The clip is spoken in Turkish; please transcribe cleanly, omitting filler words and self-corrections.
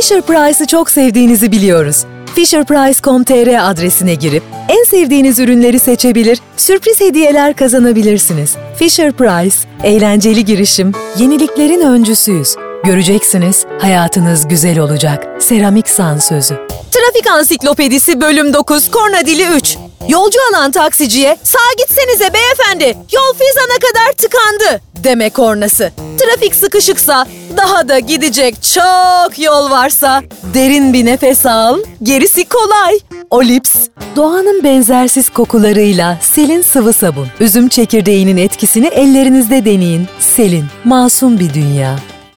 Fisher-Price'ı çok sevdiğinizi biliyoruz. Fisher-Price.com.tr adresine girip en sevdiğiniz ürünleri seçebilir, sürpriz hediyeler kazanabilirsiniz. Fisher-Price, eğlenceli girişim, yeniliklerin öncüsüyüz. Göreceksiniz, hayatınız güzel olacak. Seramik San sözü. Trafik Ansiklopedisi Bölüm 9, Korna Dili 3. Yolcu alan taksiciye, "Sağa gitsenize beyefendi, yol Fizan'a kadar tıkandı" deme kornası. Trafik sıkışıksa, daha da gidecek çok yol varsa, derin bir nefes al, gerisi kolay. Olips, doğanın benzersiz kokularıyla Selin sıvı sabun. Üzüm çekirdeğinin etkisini ellerinizde deneyin. Selin, masum bir dünya.